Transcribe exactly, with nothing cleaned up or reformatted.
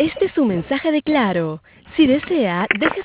Este es su mensaje de Claro. Si desea, deje